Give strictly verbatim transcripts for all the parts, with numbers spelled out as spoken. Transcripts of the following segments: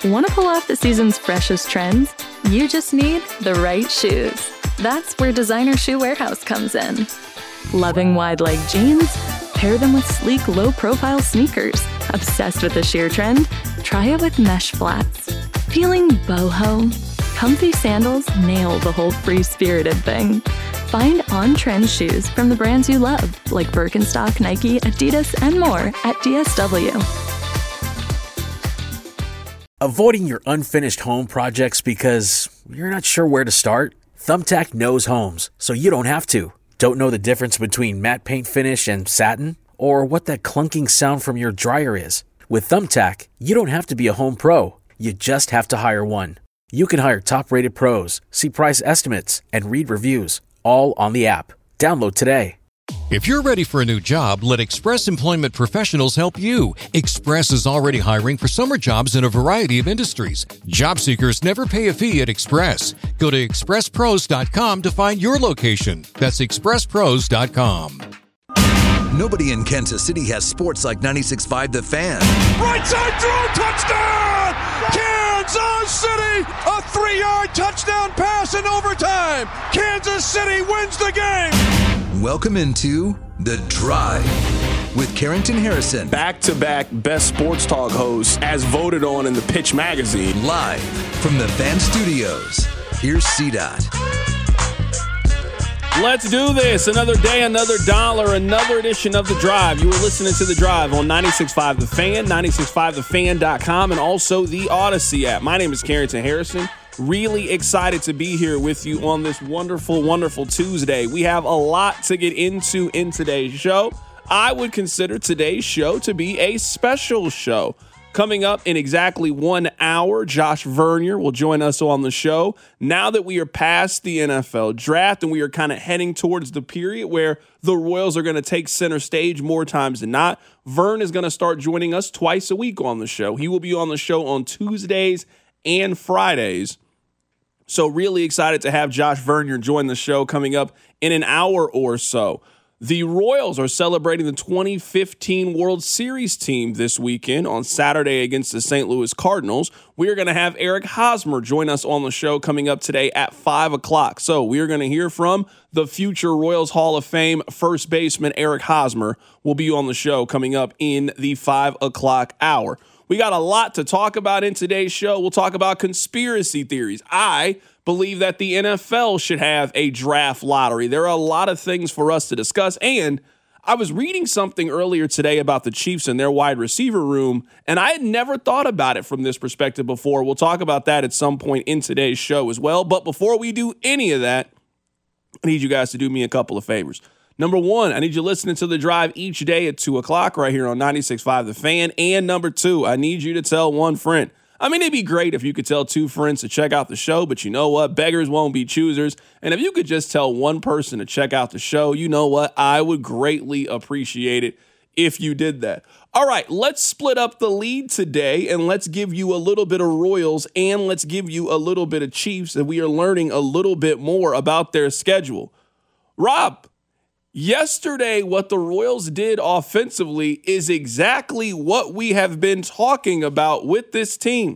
Want to pull off the season's freshest trends? You just need the right shoes. That's where Designer Shoe Warehouse comes in. Loving wide-leg jeans? Pair them with sleek, low-profile sneakers. Obsessed with the sheer trend? Try it with mesh flats. Feeling boho? Comfy sandals nail the whole free-spirited thing. Find on-trend shoes from the brands you love, like Birkenstock, Nike, Adidas, and more at D S W. Avoiding your unfinished home projects because you're not sure where to start? Thumbtack knows homes, so you don't have to. Don't know the difference between matte paint finish and satin? Or what that clunking sound from your dryer is? With Thumbtack, you don't have to be a home pro. You just have to hire one. You can hire top-rated pros, see price estimates, and read reviews, all on the app. Download today. If you're ready for a new job, let Express Employment Professionals help you. Express is already hiring for summer jobs in a variety of industries. Job seekers never pay a fee at Express. Go to express pros dot com to find your location. That's express pros dot com. Nobody in Kansas City has sports like ninety-six point five The Fan. Right side throw, touchdown! Kansas City! A three-yard touchdown pass in overtime! Kansas City wins the game! Welcome into The Drive with Carrington Harrison. Back-to-back best sports talk hosts as voted on in the Pitch magazine. Live from the Fan Studios. Here's C DOT. Let's do this. Another day, another dollar, another edition of The Drive. You were listening to The Drive on ninety-six point five The Fan, ninety-six point five the fan dot com, and also the Odyssey app. My name is Carrington Harrison. Really excited to be here with you on this wonderful, wonderful Tuesday. We have a lot to get into in today's show. I would consider today's show to be a special show. Coming up in exactly one hour, Josh Vernier will join us on the show. Now that we are past the N F L draft and we are kind of heading towards the period where the Royals are going to take center stage more times than not, Vern is going to start joining us twice a week on the show. He will be on the show on Tuesdays and Fridays. So really excited to have Josh Vernier join the show coming up in an hour or so. The Royals are celebrating the twenty fifteen World Series team this weekend on Saturday against the Saint Louis Cardinals. We are going to have Eric Hosmer join us on the show coming up today at five o'clock. So we are going to hear from the future Royals Hall of Fame first baseman Eric Hosmer will be on the show coming up in the five o'clock hour. We got a lot to talk about in today's show. We'll talk about conspiracy theories. I believe that the N F L should have a draft lottery. There are a lot of things for us to discuss. And I was reading something earlier today about the Chiefs and their wide receiver room, and I had never thought about it from this perspective before. We'll talk about that at some point in today's show as well. But before we do any of that, I need you guys to do me a couple of favors. Number one, I need you listening to The Drive each day at two o'clock right here on ninety-six point five The Fan. And number two, I need you to tell one friend. I mean, it'd be great if you could tell two friends to check out the show, but you know what? Beggars won't be choosers. And if you could just tell one person to check out the show, you know what? I would greatly appreciate it if you did that. All right, let's split up the lead today, and let's give you a little bit of Royals, and let's give you a little bit of Chiefs, and we are learning a little bit more about their schedule. Rob, yesterday, what the Royals did offensively is exactly what we have been talking about with this team.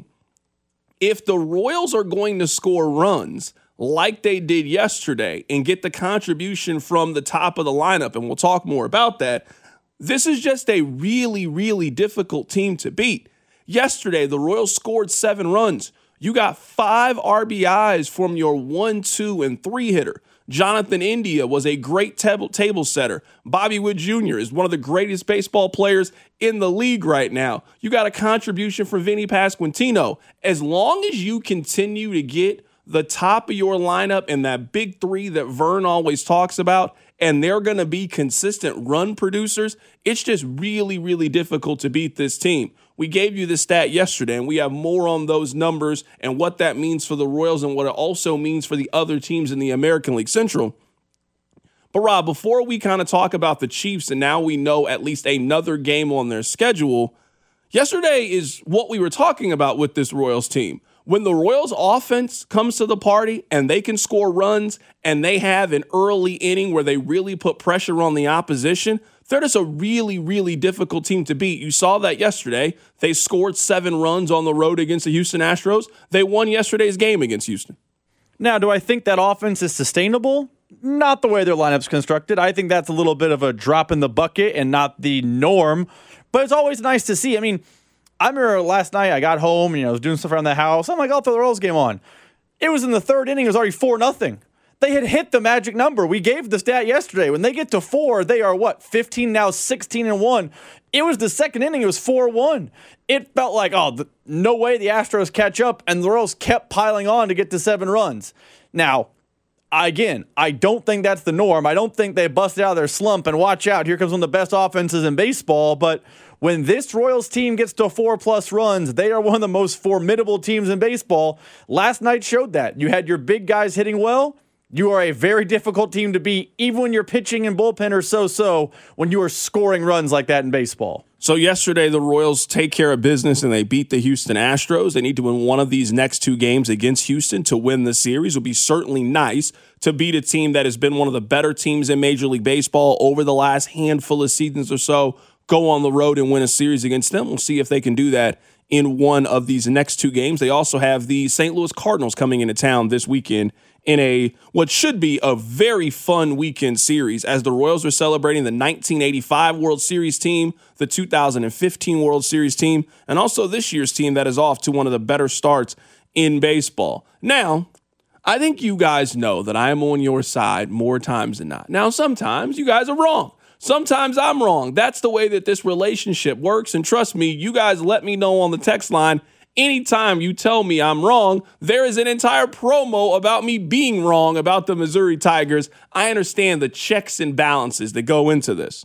If the Royals are going to score runs like they did yesterday and get the contribution from the top of the lineup, and we'll talk more about that, this is just a really, really difficult team to beat. Yesterday, the Royals scored seven runs. You got five R B Is from your one, two, and three hitter. Jonathan India was a great table, table setter. Bobby Wood Junior is one of the greatest baseball players in the league right now. You got a contribution from Vinny Pasquantino. As long as you continue to get the top of your lineup and that big three that Vern always talks about, and they're going to be consistent run producers, it's just really, really difficult to beat this team. We gave you the stat yesterday, and we have more on those numbers and what that means for the Royals and what it also means for the other teams in the American League Central. But, Rob, before we kind of talk about the Chiefs, and now we know at least another game on their schedule, yesterday is what we were talking about with this Royals team. When the Royals offense comes to the party and they can score runs and they have an early inning where they really put pressure on the opposition, They're just a really, really difficult team to beat. You saw that yesterday. They scored seven runs on the road against the Houston Astros. They won yesterday's game against Houston. Now, do I think that offense is sustainable? Not the way their lineup's constructed. I think that's a little bit of a drop in the bucket and not the norm. But it's always nice to see. I mean, I remember last night I got home and you know, I was doing stuff around the house. I'm like, I'll throw the Royals game on. It was in the third inning. It was already four nothing. They had hit the magic number. We gave the stat yesterday. When they get to four, they are what, fifteen now, sixteen and one. It was the second inning. It was four one. It felt like, oh, the, no way the Astros catch up, and the Royals kept piling on to get to seven runs. Now, again, I don't think that's the norm. I don't think they busted out of their slump, and watch out, here comes one of the best offenses in baseball. But when this Royals team gets to four-plus runs, they are one of the most formidable teams in baseball. Last night showed that. You had your big guys hitting well. You are a very difficult team to beat, even when your pitching and bullpen are so-so, when you are scoring runs like that in baseball. So yesterday, the Royals take care of business and they beat the Houston Astros. They need to win one of these next two games against Houston to win the series. It would be certainly nice to beat a team that has been one of the better teams in Major League Baseball over the last handful of seasons or so. Go on the road and win a series against them. We'll see if they can do that in one of these next two games. They also have the Saint Louis Cardinals coming into town this weekend in a what should be a very fun weekend series as the Royals are celebrating the nineteen eighty-five World Series team, the two thousand fifteen World Series team, and also this year's team that is off to one of the better starts in baseball. Now, I think you guys know that I am on your side more times than not. Now, sometimes you guys are wrong. Sometimes I'm wrong. That's the way that this relationship works. And trust me, you guys let me know on the text line. Anytime you tell me I'm wrong, there is an entire promo about me being wrong about the Missouri Tigers. I understand the checks and balances that go into this.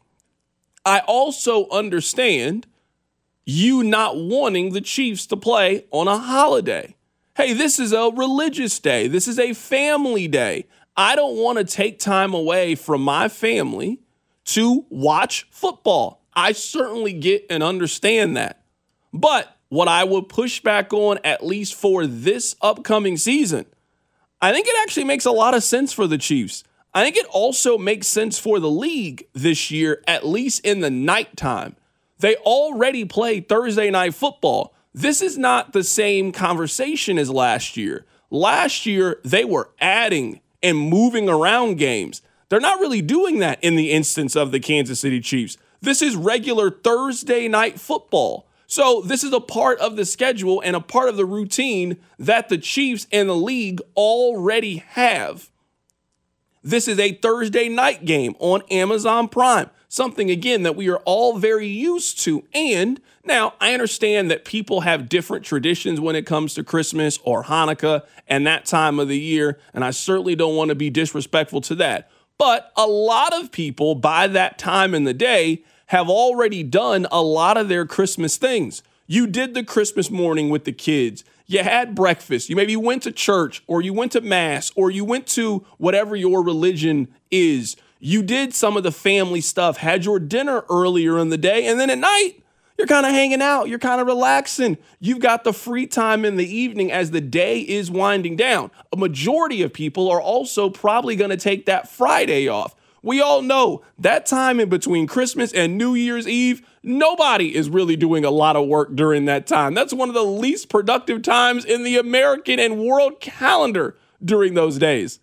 I also understand you not wanting the Chiefs to play on a holiday. Hey, this is a religious day. This is a family day. I don't want to take time away from my family to watch football. I certainly get and understand that. But what I would push back on, at least for this upcoming season, I think it actually makes a lot of sense for the Chiefs. I think it also makes sense for the league this year, at least in the nighttime. They already play Thursday night football. This is not the same conversation as last year. Last year, they were adding and moving around games. They're not really doing that in the instance of the Kansas City Chiefs. This is regular Thursday night football. So this is a part of the schedule and a part of the routine that the Chiefs and the league already have. This is a Thursday night game on Amazon Prime, something, again, that we are all very used to. And now I understand that people have different traditions when it comes to Christmas or Hanukkah and that time of the year, and I certainly don't want to be disrespectful to that. But a lot of people by that time in the day have already done a lot of their Christmas things. You did the Christmas morning with the kids. You had breakfast. You maybe went to church, or you went to mass, or you went to whatever your religion is. You did some of the family stuff, had your dinner earlier in the day, and then at night, you're kind of hanging out. You're kind of relaxing. You've got the free time in the evening as the day is winding down. A majority of people are also probably going to take that Friday off. We all know that time in between Christmas and New Year's Eve, nobody is really doing a lot of work during that time. That's one of the least productive times in the American and world calendar during those days.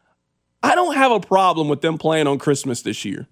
I don't have a problem with them playing on Christmas this year.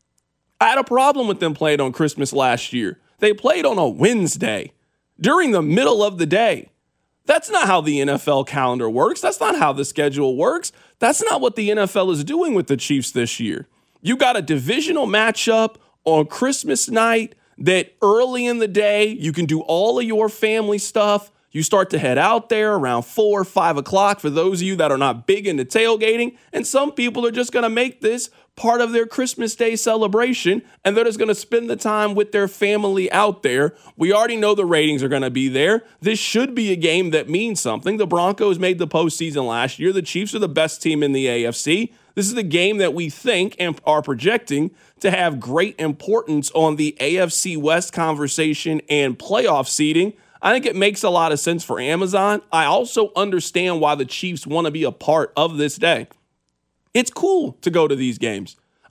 I had a problem with them playing on Christmas last year. They played on a Wednesday during the middle of the day. That's not how the N F L calendar works. That's not how the schedule works. That's not what the N F L is doing with the Chiefs this year. You got a divisional matchup on Christmas night that early in the day, you can do all of your family stuff. You start to head out there around four or five o'clock for those of you that are not big into tailgating. And some people are just going to make this part of their Christmas Day celebration, and they're just going to spend the time with their family out there. We already know the ratings are going to be there. This should be a game that means something. The Broncos made the postseason last year. The Chiefs are the best team in the A F C. This is a game that we think and are projecting to have great importance on the A F C West conversation and playoff seeding. I think it makes a lot of sense for Amazon. I also understand why the Chiefs want to be a part of this day. It's cool to go to these games.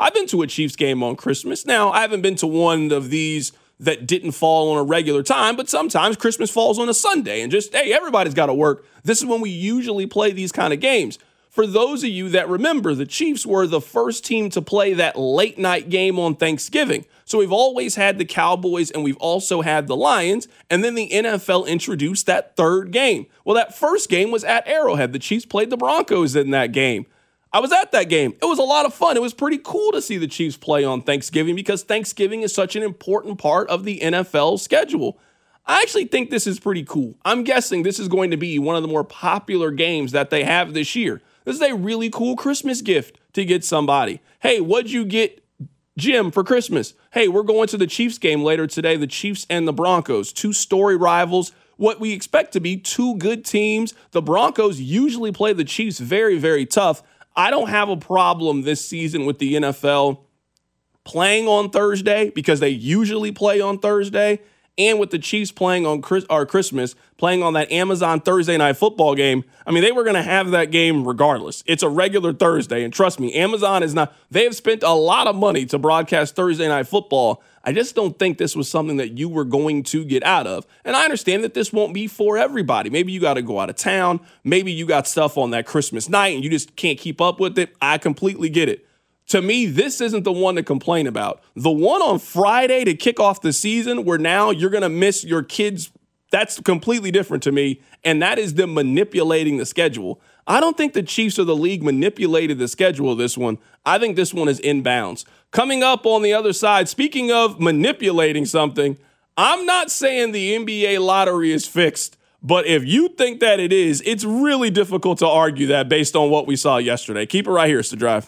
I've been to a Chiefs game on Christmas. Now, I haven't been to one of these that didn't fall on a regular time, but sometimes Christmas falls on a Sunday and just, hey, everybody's got to work. This is when we usually play these kind of games. For those of you that remember, the Chiefs were the first team to play that late night game on Thanksgiving. So we've always had the Cowboys and we've also had the Lions. And then the N F L introduced that third game. Well, that first game was at Arrowhead. The Chiefs played the Broncos in that game. I was at that game. It was a lot of fun. It was pretty cool to see the Chiefs play on Thanksgiving because Thanksgiving is such an important part of the N F L schedule. I actually think this is pretty cool. I'm guessing this is going to be one of the more popular games that they have this year. This is a really cool Christmas gift to get somebody. Hey, what'd you get Jim for Christmas? Hey, we're going to the Chiefs game later today, the Chiefs and the Broncos, two story rivals, what we expect to be two good teams. The Broncos usually play the Chiefs very, very tough. I don't have a problem this season with the N F L playing on Thursday because they usually play on Thursday, and with the Chiefs playing on Chris, or Christmas, playing on that Amazon Thursday Night Football game. I mean, they were going to have that game regardless. It's a regular Thursday, and trust me, Amazon is not, they have spent a lot of money to broadcast Thursday Night Football. I just don't think this was something that you were going to get out of. And I understand that this won't be for everybody. Maybe you got to go out of town. Maybe you got stuff on that Christmas night and you just can't keep up with it. I completely get it. To me, this isn't the one to complain about. The one on Friday to kick off the season where now you're going to miss your kids, that's completely different to me, and that is them manipulating the schedule. I don't think the Chiefs or the league manipulated the schedule of this one. I think this one is inbounds. Coming up on the other side, speaking of manipulating something, I'm not saying the N B A lottery is fixed, but if you think that it is, it's really difficult to argue that based on what we saw yesterday. Keep it right here. It's The Drive.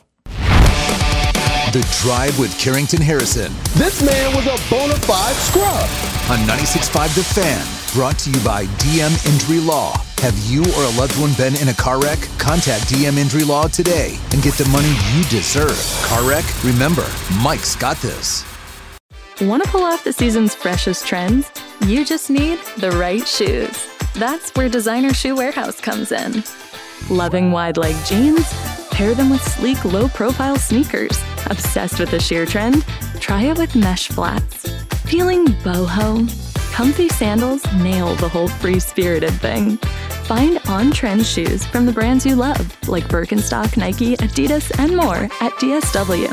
The Drive with Carrington Harrison. This man was a bona fide scrub. On ninety-six point five The Fan, brought to you by D M Injury Law. Have you or a loved one been in a car wreck? Contact D M Injury Law today and get the money you deserve. Car wreck? Remember, Mike's got this. Want to pull off the season's freshest trends? You just need the right shoes. That's where Designer Shoe Warehouse comes in. Loving wide leg jeans? Pair them with sleek, low-profile sneakers. Obsessed with the sheer trend? Try it with mesh flats. Feeling boho? Comfy sandals nail the whole free-spirited thing. Find on-trend shoes from the brands you love, like Birkenstock, Nike, Adidas, and more at D S W.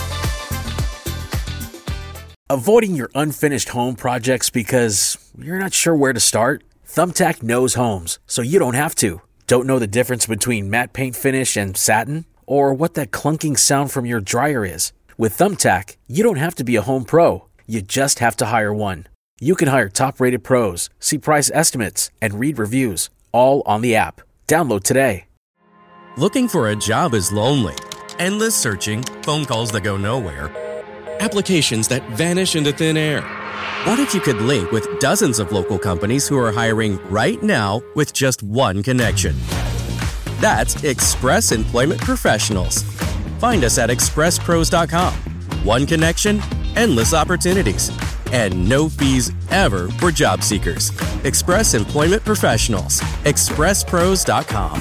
Avoiding your unfinished home projects because you're not sure where to start? Thumbtack knows homes, so you don't have to. Don't know the difference between matte paint finish and satin? Or what that clunking sound from your dryer is? With Thumbtack, you don't have to be a home pro. You just have to hire one. You can hire top-rated pros, see price estimates, and read reviews, all on the app. Download today. Looking for a job is lonely. Endless searching, phone calls that go nowhere, applications that vanish into thin air. What if you could link with dozens of local companies who are hiring right now with just one connection? That's Express Employment Professionals. Find us at express pros dot com. One connection, endless opportunities, and no fees ever for job seekers. Express Employment Professionals. express pros dot com.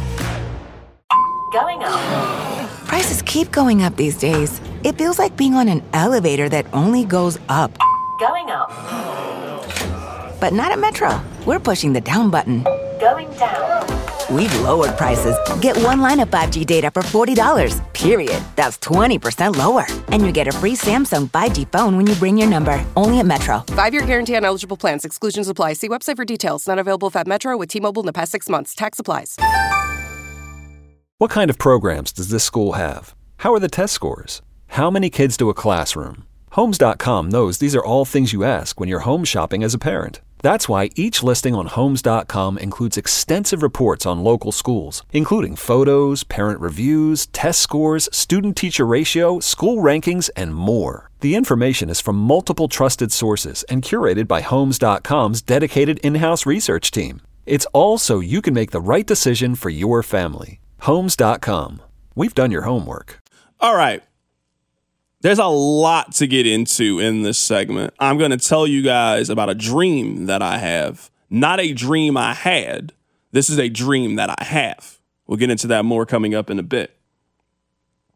Going up. Prices keep going up these days. It feels like being on an elevator that only goes up. Going up. But not at Metro. We're pushing the down button. Going down. We've lowered prices. Get one line of five G data for forty dollars, period. That's twenty percent lower. And you get a free Samsung five G phone when you bring your number. Only at Metro. Five-year guarantee on eligible plans. Exclusions apply. See website for details. Not available at Metro with T-Mobile in the past six months. Tax applies. What kind of programs does this school have? How are the test scores? How many kids do a classroom? Homes dot com knows these are all things you ask when you're home shopping as a parent. That's why each listing on Homes dot com includes extensive reports on local schools, including photos, parent reviews, test scores, student-teacher ratio, school rankings, and more. The information is from multiple trusted sources and curated by Homes dot com's dedicated in-house research team. It's all so you can make the right decision for your family. Homes dot com. We've done your homework. All right. There's a lot to get into in this segment. I'm going to tell you guys about a dream that I have. Not a dream I had. This is a dream that I have. We'll get into that more coming up in a bit.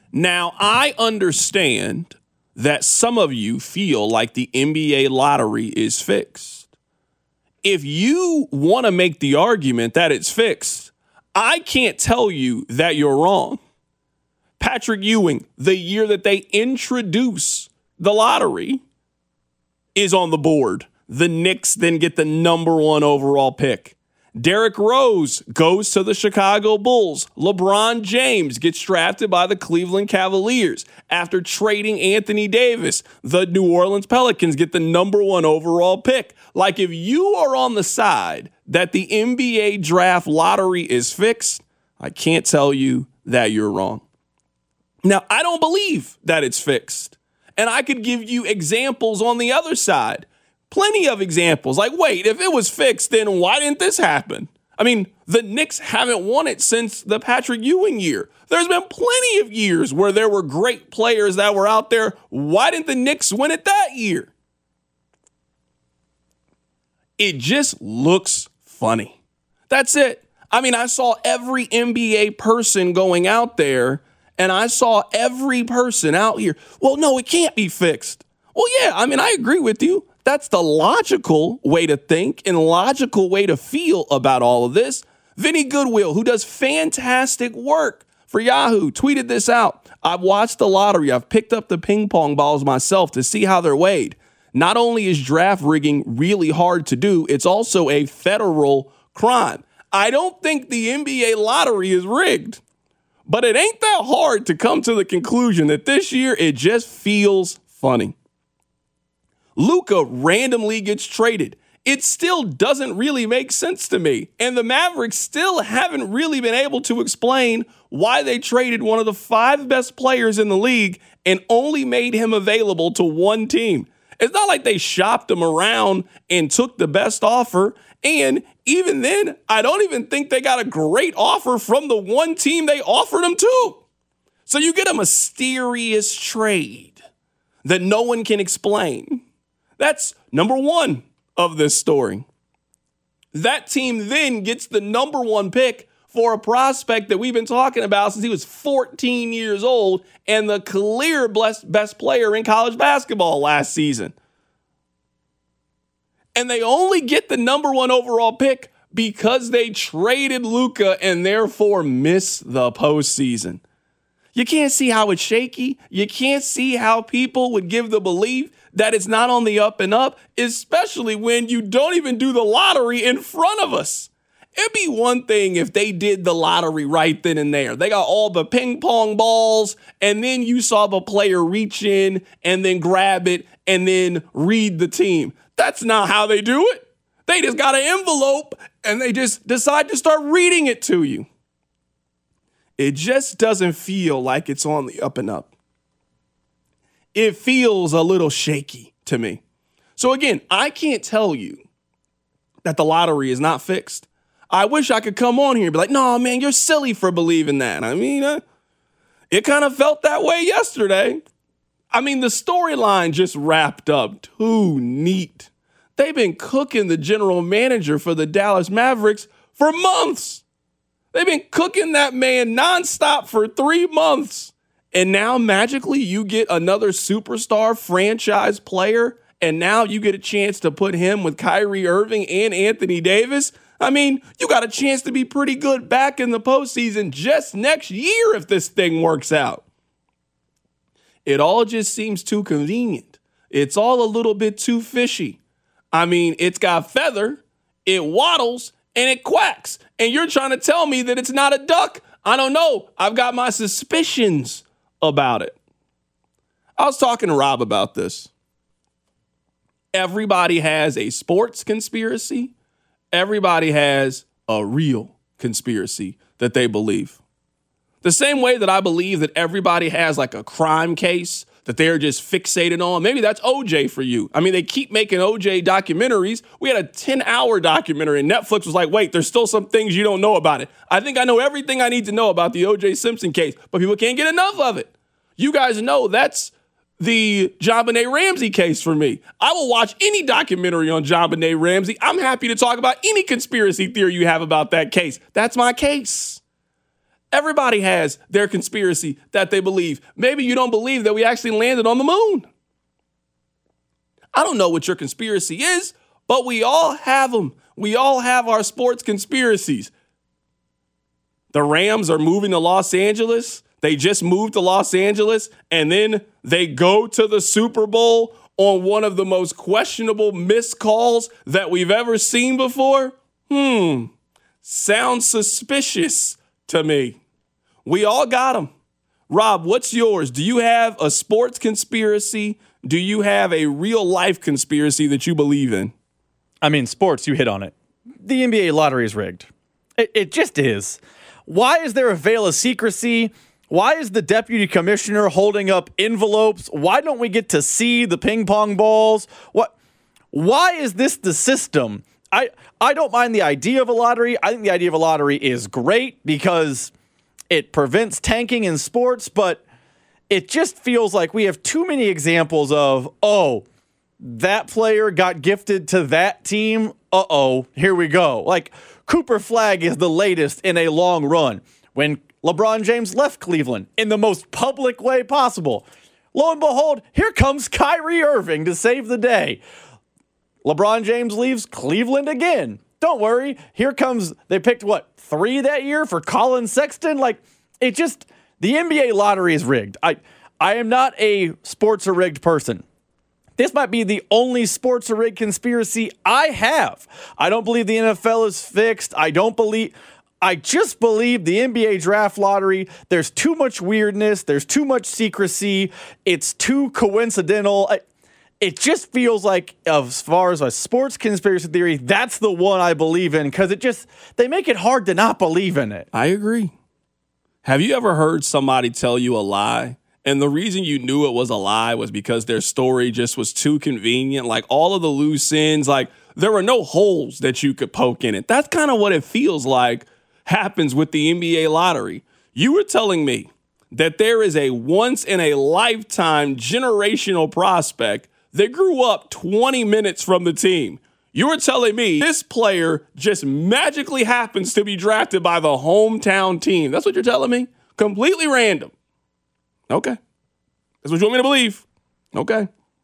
Now, I understand that some of you feel like the N B A lottery is fixed. If you want to make the argument that it's fixed, I can't tell you that you're wrong. Patrick Ewing, the year that they introduce the lottery, is on the board. The Knicks then get the number one overall pick. Derrick Rose goes to the Chicago Bulls. LeBron James gets drafted by the Cleveland Cavaliers. After trading Anthony Davis, the New Orleans Pelicans get the number one overall pick. Like, if you are on the side that the N B A draft lottery is fixed, I can't tell you that you're wrong. Now, I don't believe that it's fixed. And I could give you examples on the other side. Plenty of examples. Like, wait, if it was fixed, then why didn't this happen? I mean, the Knicks haven't won it since the Patrick Ewing year. There's been plenty of years where there were great players that were out there. Why didn't the Knicks win it that year? It just looks funny. That's it. I mean, I saw every N B A person going out there, and I saw every person out here. Well, no, it can't be fixed. Well, yeah, I mean, I agree with you. That's the logical way to think and logical way to feel about all of this. Vinny Goodwill, who does fantastic work for Yahoo, tweeted this out. I've watched the lottery. I've picked up the ping pong balls myself to see how they're weighed. Not only is draft rigging really hard to do, it's also a federal crime. I don't think the N B A lottery is rigged, but it ain't that hard to come to the conclusion that this year it just feels funny. Luka randomly gets traded. It still doesn't really make sense to me. And the Mavericks still haven't really been able to explain why they traded one of the five best players in the league and only made him available to one team. It's not like they shopped him around and took the best offer. And even then, I don't even think they got a great offer from the one team they offered him to. So you get a mysterious trade that no one can explain. That's number one of this story. That team then gets the number one pick for a prospect that we've been talking about since he was fourteen years old and the clear best player in college basketball last season. And they only get the number one overall pick because they traded Luka and therefore miss the postseason. You can't see how it's shaky. You can't see how people would give the belief that it's not on the up and up, especially when you don't even do the lottery in front of us. It'd be one thing if they did the lottery right then and there. They got all the ping pong balls, and then you saw the player reach in and then grab it and then read the team. That's not how they do it. They just got an envelope and they just decide to start reading it to you. It just doesn't feel like it's on the up and up. It feels a little shaky to me. So again, I can't tell you that the lottery is not fixed. I wish I could come on here and be like, no, man, you're silly for believing that. I mean, uh, it kind of felt that way yesterday. I mean, the storyline just wrapped up too neat. They've been cooking the general manager for the Dallas Mavericks for months. They've been cooking that man nonstop for three months. And now magically you get another superstar franchise player, and now you get a chance to put him with Kyrie Irving and Anthony Davis. I mean, you got a chance to be pretty good back in the postseason just next year if this thing works out. It all just seems too convenient. It's all a little bit too fishy. I mean, it's got feather, it waddles, and it quacks. And you're trying to tell me that it's not a duck? I don't know. I've got my suspicions about it. I was talking to Rob about this. Everybody has a sports conspiracy. Everybody has a real conspiracy that they believe. The same way that I believe that everybody has like a crime case that they're just fixated on. Maybe that's O J for you. I mean, they keep making O J documentaries. We had a ten-hour documentary, and Netflix was like, wait, there's still some things you don't know about it. I think I know everything I need to know about the O J Simpson case, but people can't get enough of it. You guys know that's the JonBenet Ramsey case for me. I will watch any documentary on JonBenet Ramsey. I'm happy to talk about any conspiracy theory you have about that case. That's my case. Everybody has their conspiracy that they believe. Maybe you don't believe that we actually landed on the moon. I don't know what your conspiracy is, but we all have them. We all have our sports conspiracies. The Rams are moving to Los Angeles. They just moved to Los Angeles, and then they go to the Super Bowl on one of the most questionable missed calls that we've ever seen before. Hmm. Sounds suspicious to me. We all got them. Rob, what's yours? Do you have a sports conspiracy? Do you have a real life conspiracy that you believe in? I mean, sports, you hit on it. The N B A lottery is rigged. It, it just is. Why is there a veil of secrecy? Why is the deputy commissioner holding up envelopes? Why don't we get to see the ping pong balls? What? Why is this the system? I, I don't mind the idea of a lottery. I think the idea of a lottery is great because it prevents tanking in sports, but it just feels like we have too many examples of, oh, that player got gifted to that team. Uh-oh, here we go. Like, Cooper Flagg is the latest in a long run. When LeBron James left Cleveland in the most public way possible, lo and behold, here comes Kyrie Irving to save the day. LeBron James leaves Cleveland again. Don't worry. Here comes, they picked what, three that year for Colin Sexton? Like, it just, the N B A lottery is rigged. I, I am not a sports are rigged person. This might be the only sports are rigged conspiracy I have. I don't believe the N F L is fixed. I don't believe, I just believe the N B A draft lottery, there's too much weirdness. There's too much secrecy. It's too coincidental. I, It just feels like, as far as a sports conspiracy theory, that's the one I believe in because it just, they make it hard to not believe in it. I agree. Have you ever heard somebody tell you a lie? And the reason you knew it was a lie was because their story just was too convenient. Like all of the loose ends, like there were no holes that you could poke in it. That's kind of what it feels like happens with the N B A lottery. You were telling me that there is a once in a lifetime generational prospect that grew up twenty minutes from the team. You were telling me this player just magically happens to be drafted by the hometown team. That's what you're telling me? Completely random. Okay. That's what you want me to believe. Okay.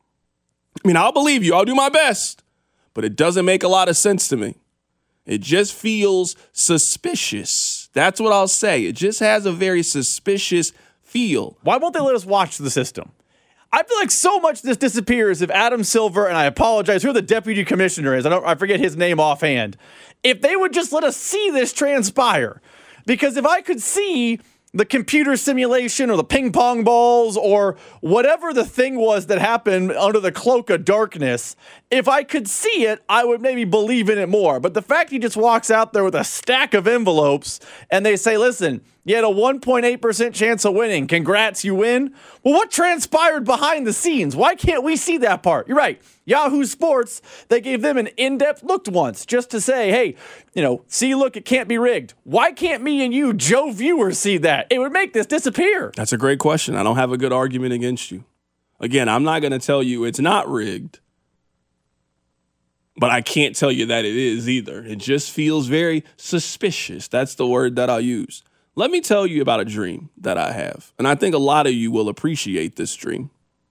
I mean, I'll believe you. I'll do my best. But it doesn't make a lot of sense to me. It just feels suspicious. That's what I'll say. It just has a very suspicious feel. Why won't they let us watch the system? I feel like so much of this disappears if Adam Silver, and I apologize, who the deputy commissioner is, I don't, I forget his name offhand, if they would just let us see this transpire. Because if I could see the computer simulation or the ping pong balls or whatever the thing was that happened under the cloak of darkness, if I could see it, I would maybe believe in it more. But the fact he just walks out there with a stack of envelopes and they say, listen, you had a one point eight percent chance of winning. Congrats, you win. Well, what transpired behind the scenes? Why can't we see that part? You're right. Yahoo Sports, they gave them an in-depth look once just to say, hey, you know, see, look, it can't be rigged. Why can't me and you, Joe viewers, see that? It would make this disappear. That's a great question. I don't have a good argument against you. Again, I'm not going to tell you it's not rigged, but I can't tell you that it is either. It just feels very suspicious. That's the word that I'll use. Let me tell you about a dream that I have, and I think a lot of you will appreciate this dream.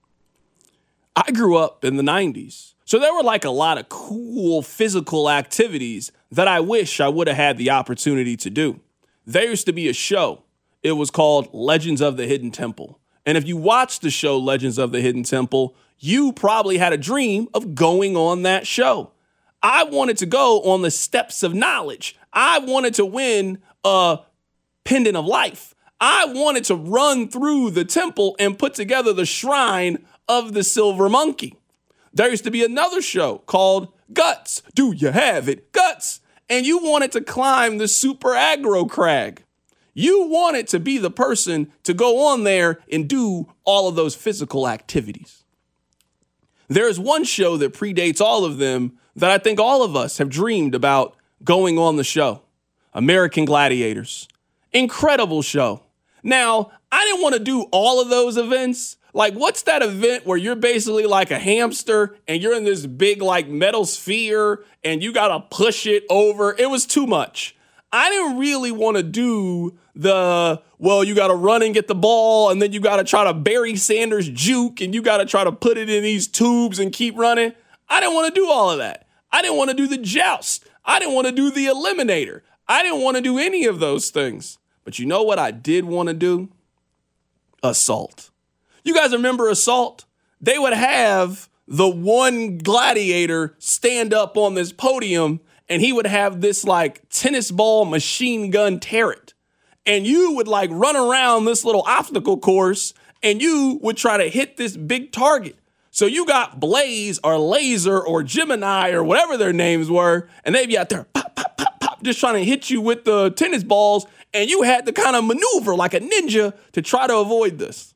I grew up in the nineties, so there were like a lot of cool physical activities that I wish I would have had the opportunity to do. There used to be a show. It was called Legends of the Hidden Temple. And if you watched the show Legends of the Hidden Temple, you probably had a dream of going on that show. I wanted to go on the steps of knowledge. I wanted to win a pendant of life. I wanted to run through the temple and put together the shrine of the silver monkey. There used to be another show called Guts. Do you have it? Guts. And you wanted to climb the super aggro crag. You wanted to be the person to go on there and do all of those physical activities. There's one show that predates all of them that I think all of us have dreamed about going on the show. American Gladiators. Incredible show. Now, I didn't want to do all of those events. Like, what's that event where you're basically like a hamster and you're in this big like metal sphere and you got to push it over? It was too much. I didn't really want to do the, well, you got to run and get the ball, and then you got to try to Barry Sanders juke, and you got to try to put it in these tubes and keep running. I didn't want to do all of that. I didn't want to do the joust. I didn't want to do the eliminator. I didn't want to do any of those things. But you know what I did want to do? Assault. You guys remember Assault? They would have the one gladiator stand up on this podium, and he would have this like tennis ball machine gun turret. And you would like run around this little obstacle course, and you would try to hit this big target. So you got Blaze or Laser or Gemini or whatever their names were, and they'd be out there pop, pop, pop, pop, just trying to hit you with the tennis balls, and you had to kind of maneuver like a ninja to try to avoid this.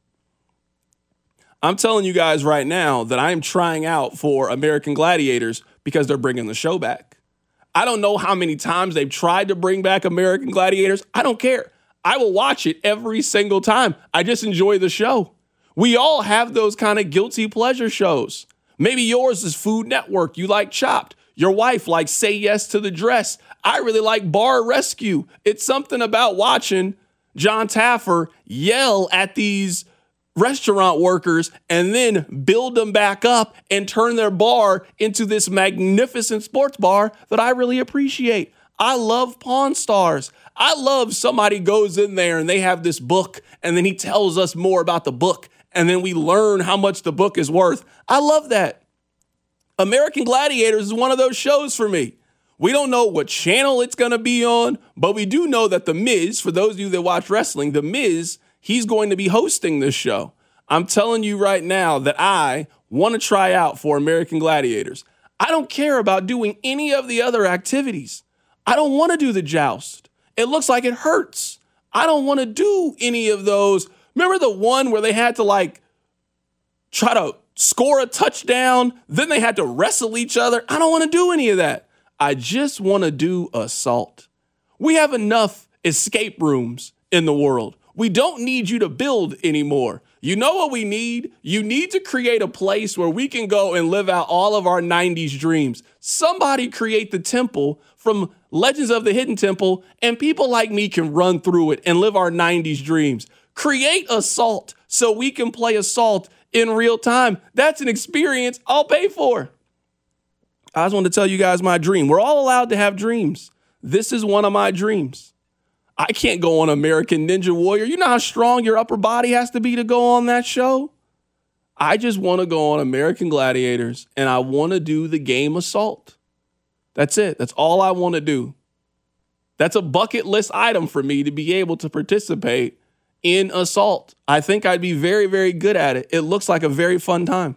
I'm telling you guys right now that I am trying out for American Gladiators because they're bringing the show back. I don't know how many times they've tried to bring back American Gladiators. I don't care. I will watch it every single time. I just enjoy the show. We all have those kind of guilty pleasure shows. Maybe yours is Food Network. You like Chopped. Your wife likes Say Yes to the Dress. I really like Bar Rescue. It's something about watching John Taffer yell at these restaurant workers and then build them back up and turn their bar into this magnificent sports bar that I really appreciate. I love Pawn Stars. I love somebody goes in there and they have this book and then he tells us more about the book and then we learn how much the book is worth. I love that. American Gladiators is one of those shows for me. We don't know what channel it's going to be on, but we do know that The Miz, for those of you that watch wrestling, The Miz, he's going to be hosting this show. I'm telling you right now that I want to try out for American Gladiators. I don't care about doing any of the other activities. I don't want to do the joust. It looks like it hurts. I don't want to do any of those. Remember the one where they had to like try to score a touchdown, then they had to wrestle each other? I don't want to do any of that. I just want to do Assault. We have enough escape rooms in the world. We don't need you to build anymore. You know what we need? You need to create a place where we can go and live out all of our nineties dreams. Somebody create the temple from Legends of the Hidden Temple, and people like me can run through it and live our nineties dreams. Create Assault so we can play Assault in real time. That's an experience I'll pay for. I just wanted to tell you guys my dream. We're all allowed to have dreams. This is one of my dreams. I can't go on American Ninja Warrior. You know how strong your upper body has to be to go on that show? I just want to go on American Gladiators, and I want to do the game Assault. That's it. That's all I want to do. That's a bucket list item for me to be able to participate in Assault. I think I'd be very, very good at it. It looks like a very fun time.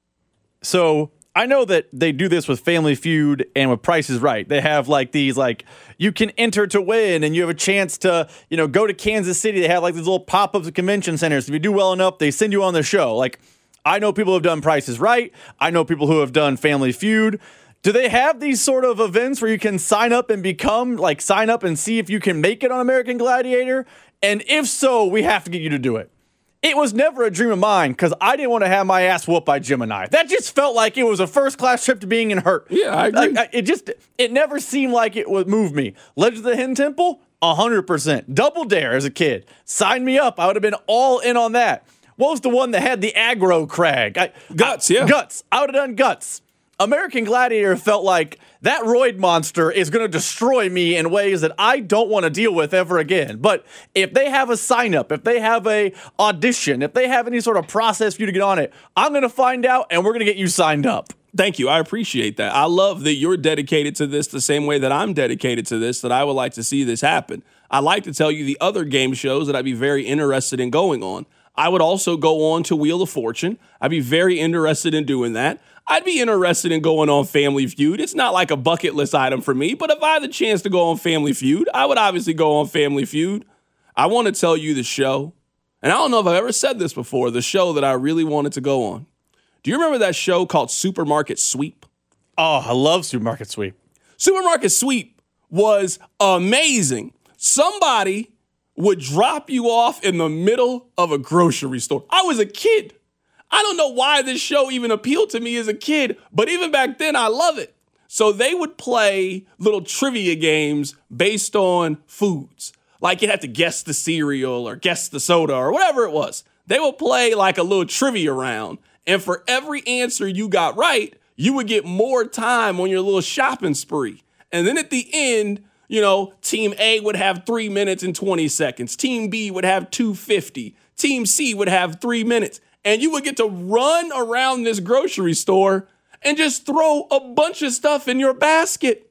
So I know that they do this with Family Feud and with Price is Right. They have like these, like, you can enter to win and you have a chance to, you know, go to Kansas City. They have like these little pop-ups at convention centers. If you do well enough, they send you on the show. Like, I know people who have done Price is Right. I know people who have done Family Feud. Do they have these sort of events where you can sign up and become, like, sign up and see if you can make it on American Gladiator? And if so, we have to get you to do it. It was never a dream of mine because I didn't want to have my ass whooped by Gemini. That just felt like it was a first-class trip to being in hurt. Yeah, I agree. Like, it just, it never seemed like it would move me. Legends of the Hidden Temple, one hundred percent. Double Dare as a kid. Sign me up. I would have been all in on that. What was the one that had the aggro crag? I, Guts, I, yeah. Guts. I would have done Guts. American Gladiator felt like that roid monster is going to destroy me in ways that I don't want to deal with ever again. But if they have a sign up, if they have a audition, if they have any sort of process for you to get on it, I'm going to find out and we're going to get you signed up. Thank you. I appreciate that. I love that you're dedicated to this the same way that I'm dedicated to this, that I would like to see this happen. I like to tell you the other game shows that I'd be very interested in going on. I would also go on to Wheel of Fortune. I'd be very interested in doing that. I'd be interested in going on Family Feud. It's not like a bucket list item for me, but if I had the chance to go on Family Feud, I would obviously go on Family Feud. I want to tell you the show, and I don't know if I've ever said this before, the show that I really wanted to go on. Do you remember that show called Supermarket Sweep? Oh, I love Supermarket Sweep. Supermarket Sweep was amazing. Somebody would drop you off in the middle of a grocery store. I was a kid. I don't know why this show even appealed to me as a kid, but even back then, I love it. So they would play little trivia games based on foods. Like you had to guess the cereal or guess the soda or whatever it was. They would play like a little trivia round. And for every answer you got right, you would get more time on your little shopping spree. And then at the end, you know, Team A would have three minutes and twenty seconds. Team B would have two fifty. Team C would have three minutes. And you would get to run around this grocery store and just throw a bunch of stuff in your basket.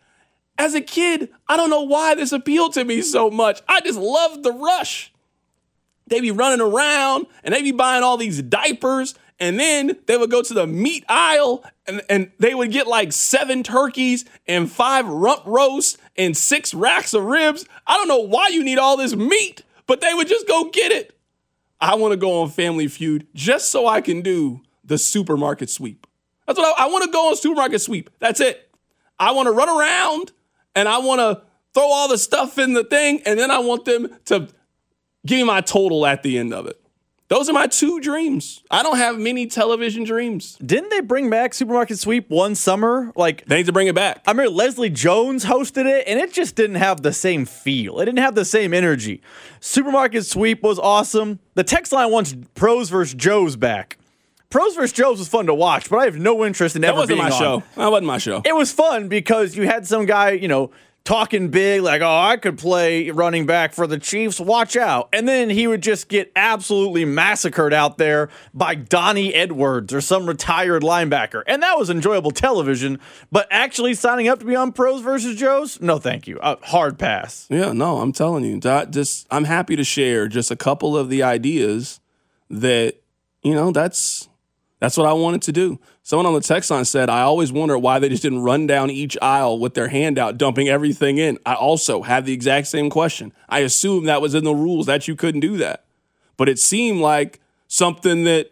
As a kid, I don't know why this appealed to me so much. I just loved the rush. They'd be running around and they'd be buying all these diapers. And then they would go to the meat aisle and, and they would get like seven turkeys and five rump roasts and six racks of ribs. I don't know why you need all this meat, but they would just go get it. I want to go on Family Feud just so I can do the supermarket sweep. That's what I, I want to go on supermarket sweep. That's it. I want to run around and I want to throw all the stuff in the thing. And then I want them to give me my total at the end of it. Those are my two dreams. I don't have many television dreams. Didn't they bring back Supermarket Sweep one summer? Like they need to bring it back. I remember Leslie Jones hosted it, and it just didn't have the same feel. It didn't have the same energy. Supermarket Sweep was awesome. The text line wants Pros versus Joes back. Pros versus Joes was fun to watch, but I have no interest in that ever being on. That wasn't my show. That wasn't my show. It was fun because you had some guy, you know, talking big, like, oh, I could play running back for the Chiefs, watch out. And then he would just get absolutely massacred out there by Donnie Edwards or some retired linebacker. And that was enjoyable television, but actually signing up to be on Pros versus Joes? No, thank you. Uh, hard pass. Yeah, no, I'm telling you. That just, I'm happy to share just a couple of the ideas that, you know, that's that's what I wanted to do. Someone on the text line said, I always wonder why they just didn't run down each aisle with their hand out, dumping everything in. I also had the exact same question. I assumed that was in the rules that you couldn't do that. But it seemed like something that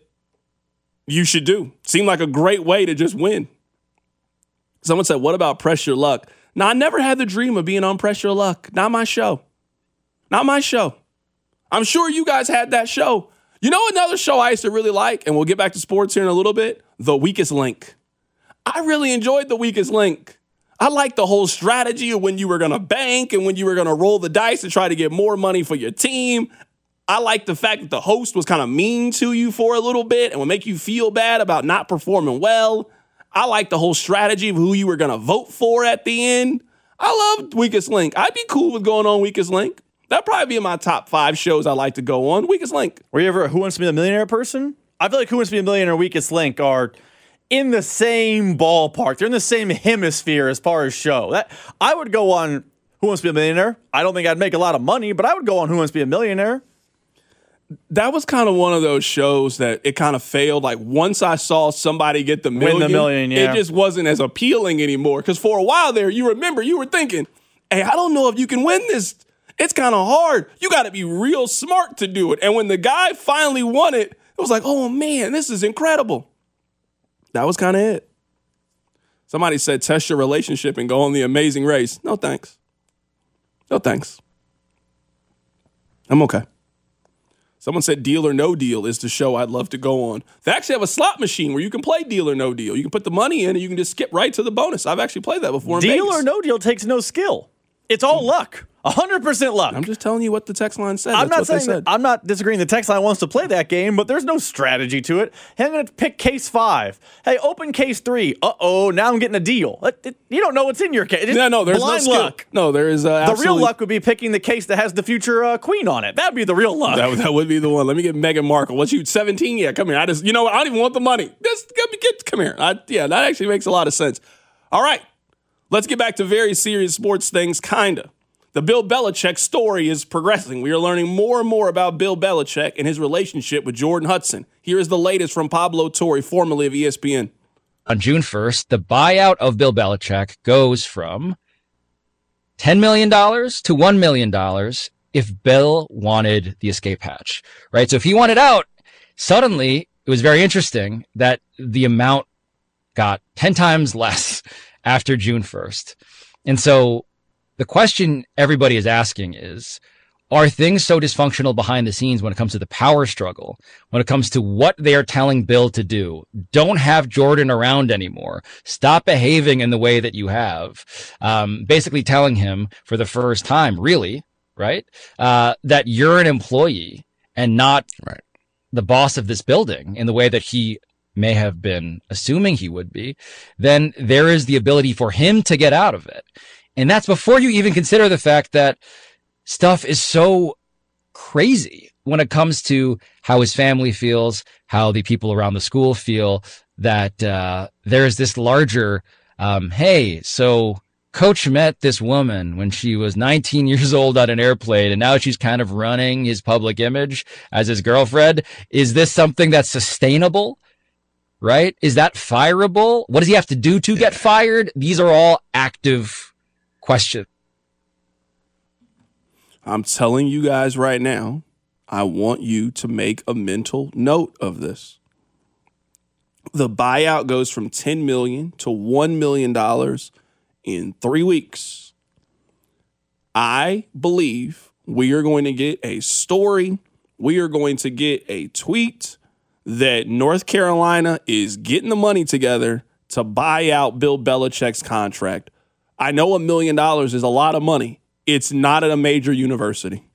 you should do. Seemed like a great way to just win. Someone said, what about Press Your Luck? Now, I never had the dream of being on Press Your Luck. Not my show. Not my show. I'm sure you guys had that show. You know another show I used to really like, and we'll get back to sports here in a little bit, The Weakest Link. I really enjoyed The Weakest Link. I liked the whole strategy of when you were going to bank and when you were going to roll the dice to try to get more money for your team. I liked the fact that the host was kind of mean to you for a little bit and would make you feel bad about not performing well. I liked the whole strategy of who you were going to vote for at the end. I loved Weakest Link. I'd be cool with going on Weakest Link. That'd probably be in my top five shows I like to go on. Weakest Link. Were you ever a Who Wants to Be a Millionaire person? I feel like Who Wants to Be a Millionaire and Weakest Link are in the same ballpark. They're in the same hemisphere as far as show. That I would go on Who Wants to Be a Millionaire. I don't think I'd make a lot of money, but I would go on Who Wants to Be a Millionaire. That was kind of one of those shows that it kind of failed. Like once I saw somebody get the million, Win the million yeah. it just wasn't as appealing anymore. Because for a while there, you remember, you were thinking, hey, I don't know if you can win this. It's kind of hard. You got to be real smart to do it. And when the guy finally won it, it was like, oh, man, this is incredible. That was kind of it. Somebody said, test your relationship and go on The Amazing Race. No, thanks. No, thanks. I'm okay. Someone said Deal or No Deal is the show I'd love to go on. They actually have a slot machine where you can play Deal or No Deal. You can put the money in and you can just skip right to the bonus. I've actually played that before in Deal Vegas. or No Deal takes no skill. It's all luck. one hundred percent luck. I'm just telling you what the text line said. I'm That's not what saying they said. That, I'm not disagreeing the text line wants to play that game, but there's no strategy to it. Hey, I'm going to pick case five. Hey, open case three. Uh-oh, now I'm getting a deal. It, it, you don't know what's in your case. It's no, no, there's blind no skill. luck. No, there is uh, The real luck would be picking the case that has the future uh, queen on it. That would be the real luck. That, that would be the one. Let me get Meghan Markle. What's you, seventeen? Yeah, come here. I just, you know what? I don't even want the money. Just get, get come here. I, yeah, that actually makes a lot of sense. All right, let's get back to very serious sports things, kinda. The Bill Belichick story is progressing. We are learning more and more about Bill Belichick and his relationship with Jordan Hudson. Here is the latest from Pablo Torre, formerly of E S P N. On June first, the buyout of Bill Belichick goes from ten million dollars to one million dollars if Bill wanted the escape hatch, right? So if he wanted out, suddenly it was very interesting that the amount got ten times less after June first. And so the question everybody is asking is, Are things so dysfunctional behind the scenes when it comes to the power struggle, when it comes to what they are telling Bill to do? Don't have Jordan around anymore. Stop behaving in the way that you have. Um, basically telling him for the first time, really, right, uh, that you're an employee and not right. the boss of this building in the way that he may have been assuming he would be. Then there is the ability for him to get out of it. And that's before you even consider the fact that stuff is so crazy when it comes to how his family feels, how the people around the school feel, that uh, there's this larger, um, hey, so Coach met this woman when she was nineteen years old on an airplane, and now she's kind of running his public image as his girlfriend. Is this something that's sustainable? Right? Is that fireable? What does he have to do to get fired? These are all active questions. I'm telling you guys right now, I want you to make a mental note of this. The buyout goes from ten million dollars to one million dollars in three weeks. I believe we are going to get a story. We are going to get a tweet that North Carolina is getting the money together to buy out Bill Belichick's contract. I know a million dollars is a lot of money. It's not at a major university.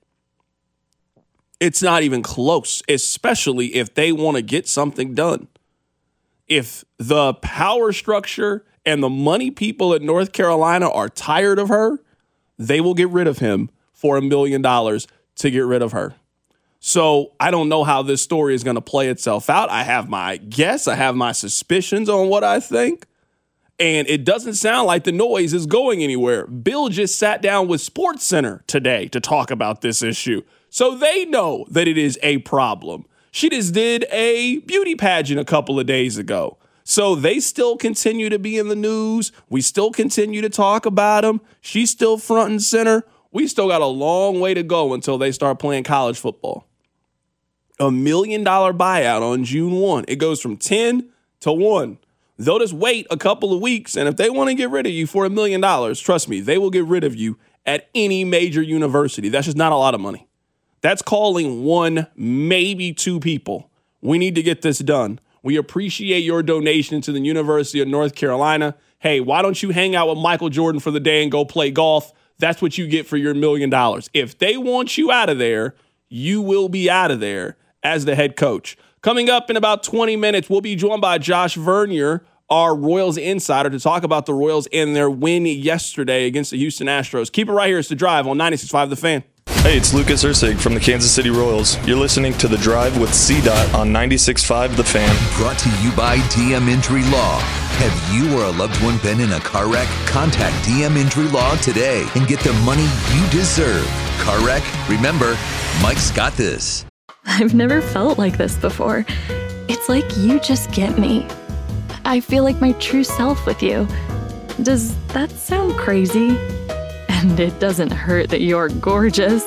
It's not even close, especially if they want to get something done. If the power structure and the money people at North Carolina are tired of her, they will get rid of him for a million dollars to get rid of her. So I don't know how this story is going to play itself out. I have my guess. I have my suspicions on what I think. And it doesn't sound like the noise is going anywhere. Bill just sat down with SportsCenter today to talk about this issue. So they know that it is a problem. She just did a beauty pageant a couple of days ago. So they still continue to be in the news. We still continue to talk about them. She's still front and center. We still got a long way to go until they start playing college football. A million dollar buyout on June first. It goes from ten to one. They'll just wait a couple of weeks, and if they want to get rid of you for a million dollars, trust me, they will get rid of you at any major university. That's just not a lot of money. That's calling one, maybe two people. We need to get this done. We appreciate your donation to the University of North Carolina. Hey, why don't you hang out with Michael Jordan for the day and go play golf? That's what you get for your million dollars. If they want you out of there, you will be out of there as the head coach. Coming up in about twenty minutes, we'll be joined by Josh Vernier, our Royals insider, to talk about the Royals and their win yesterday against the Houston Astros. Keep it right here. It's The Drive on ninety-six point five The Fan. Hey, it's Lucas Ursig from the Kansas City Royals. You're listening to The Drive with C DOT on ninety-six point five The Fan. Brought to you by D M Injury Law. Have you or a loved one been in a car wreck? Contact D M Injury Law today and get the money you deserve. Car wreck? Remember, Mike's got this. I've never felt like this before. It's like you just get me. I feel like my true self with you. Does that sound crazy? And it doesn't hurt that you're gorgeous.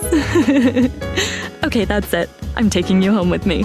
Okay, that's it. I'm taking you home with me.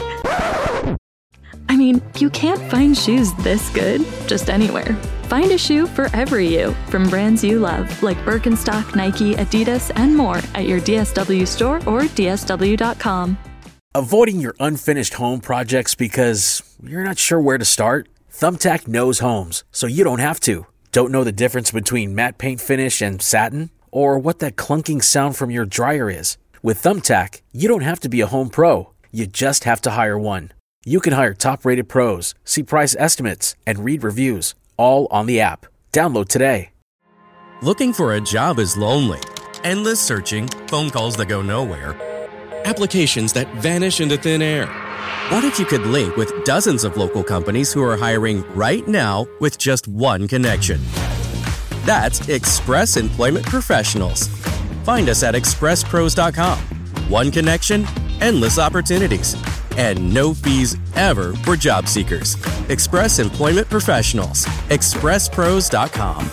I mean, you can't find shoes this good just anywhere. Find a shoe for every you from brands you love, like Birkenstock, Nike, Adidas, and more at your D S W store or D S W dot com. Avoiding your unfinished home projects because you're not sure where to start? Thumbtack knows homes, so you don't have to. Don't know the difference between matte paint finish and satin? Or what that clunking sound from your dryer is? With Thumbtack, you don't have to be a home pro. You just have to hire one. You can hire top-rated pros, see price estimates, and read reviews, all on the app. Download today. Looking for a job is lonely. Endless searching, phone calls that go nowhere, applications that vanish into thin air. What if you could link with dozens of local companies who are hiring right now with just one connection? That's Express Employment Professionals. Find us at express pros dot com. One connection, endless opportunities, and no fees ever for job seekers. Express Employment Professionals. express pros dot com.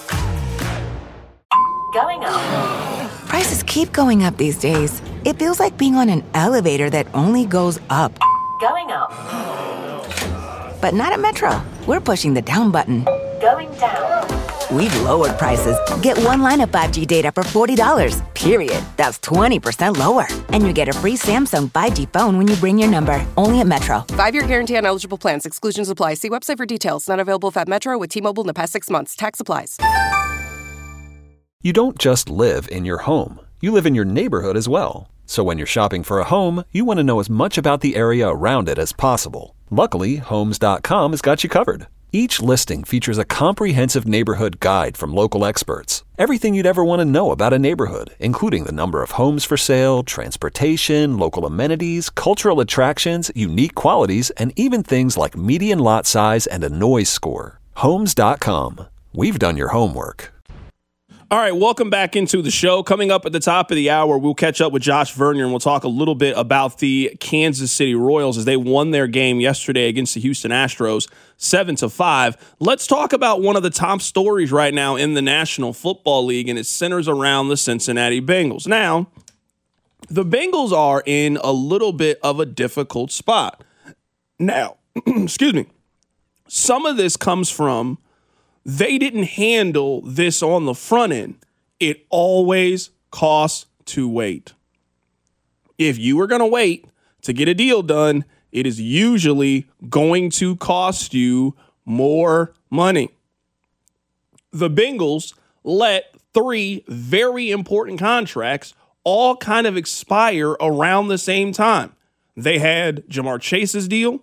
Going up. Prices keep going up these days. It feels like being on an elevator that only goes up. Going up. But not at Metro. We're pushing the down button. Going down. we've lowered prices. Get one line of five G data for forty dollars, period. That's twenty percent lower. And you get a free Samsung five G phone when you bring your number. Only at Metro. Five-year guarantee on eligible plans. Exclusions apply. See website for details. Not available at Metro with T-Mobile in the past six months. Tax applies. You don't just live in your home. You live in your neighborhood as well. So when you're shopping for a home, you want to know as much about the area around it as possible. Luckily, Homes dot com has got you covered. Each listing features a comprehensive neighborhood guide from local experts. Everything you'd ever want to know about a neighborhood, including the number of homes for sale, transportation, local amenities, cultural attractions, unique qualities, and even things like median lot size and a noise score. Homes dot com. We've done your homework. All right, welcome back into the show. Coming up at the top of the hour, we'll catch up with Josh Vernier, and we'll talk a little bit about the Kansas City Royals as they won their game yesterday against the Houston Astros, seven to five. Let's talk about one of the top stories right now in the National Football League, and it centers around the Cincinnati Bengals. Now, the Bengals are in a little bit of a difficult spot. Now, excuse me, some of this comes from they didn't handle this on the front end. It always costs to wait. If you are going to wait to get a deal done, it is usually going to cost you more money. The Bengals let three very important contracts all kind of expire around the same time. They had Jamar Chase's deal.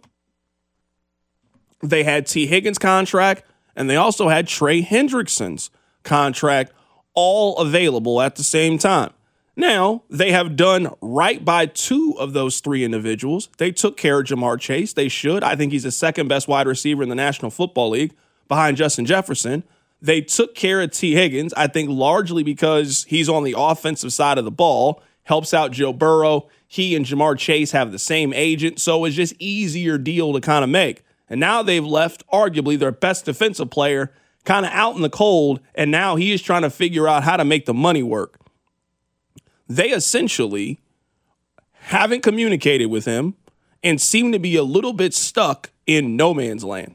They had T. Higgins' contract. And they also had Trey Hendrickson's contract all available at the same time. Now, they have done right by two of those three individuals. They took care of Jamar Chase. They should. I think he's the second best wide receiver in the National Football League behind Justin Jefferson. They took care of T. Higgins, I think largely because he's on the offensive side of the ball, helps out Joe Burrow. He and Jamar Chase have the same agent, so it's just easier deal to kind of make. And now they've left arguably their best defensive player kind of out in the cold, and now he is trying to figure out how to make the money work. They essentially haven't communicated with him and seem to be a little bit stuck in no man's land.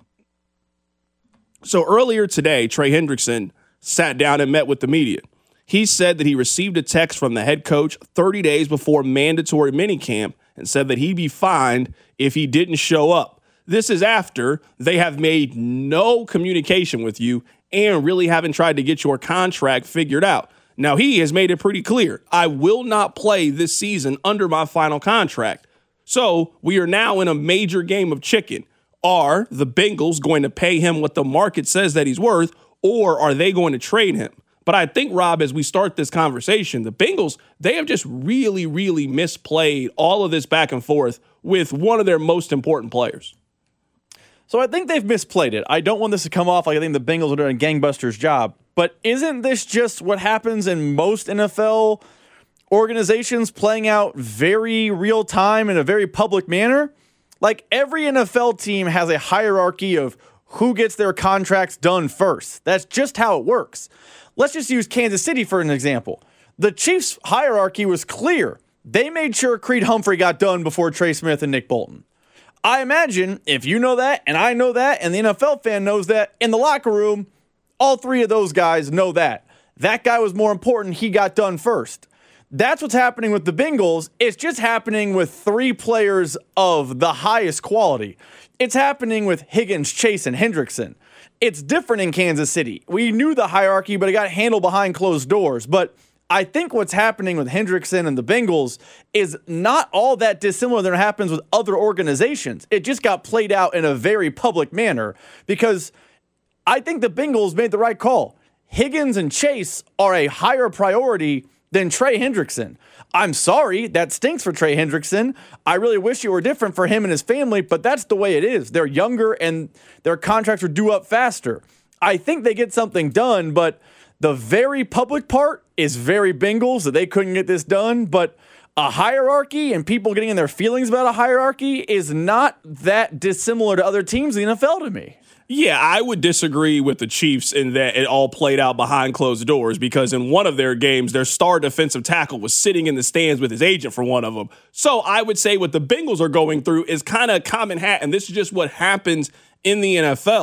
So earlier today, Trey Hendrickson sat down and met with the media. He said that he received a text from the head coach thirty days before mandatory minicamp and said that he'd be fined if he didn't show up. This is after they have made no communication with you and really haven't tried to get your contract figured out. Now, he has made it pretty clear. I will not play this season under my final contract. So we are now in a major game of chicken. Are the Bengals going to pay him what the market says that he's worth, or are they going to trade him? But I think, Rob, as we start this conversation, the Bengals, they have just really, really misplayed all of this back and forth with one of their most important players. So I think they've misplayed it. I don't want this to come off like I think the Bengals are doing a gangbusters job. But isn't this just what happens in most N F L organizations playing out very real time in a very public manner? Like every N F L team has a hierarchy of who gets their contracts done first. That's just how it works. Let's just use Kansas City for an example. The Chiefs' hierarchy was clear. They made sure Creed Humphrey got done before Trey Smith and Nick Bolton. I imagine if you know that, and I know that, and the N F L fan knows that, in the locker room, all three of those guys know that. That guy was more important. He got done first. That's what's happening with the Bengals. It's just happening with three players of the highest quality. It's happening with Higgins, Chase, and Hendrickson. It's different in Kansas City. We knew the hierarchy, but it got handled behind closed doors. But I think what's happening with Hendrickson and the Bengals is not all that dissimilar than what happens with other organizations. It just got played out in a very public manner because I think the Bengals made the right call. Higgins and Chase are a higher priority than Trey Hendrickson. I'm sorry, that stinks for Trey Hendrickson. I really wish it were different for him and his family, but that's the way it is. They're younger and their contracts are due up faster. I think they get something done, but the very public part is very Bengals that they couldn't get this done, but a hierarchy and people getting in their feelings about a hierarchy is not that dissimilar to other teams in the N F L to me. Yeah, I would disagree with the Chiefs in that it all played out behind closed doors because in one of their games, their star defensive tackle was sitting in the stands with his agent for one of them. So I would say what the Bengals are going through is kind of common hat, and this is just what happens in the N F L.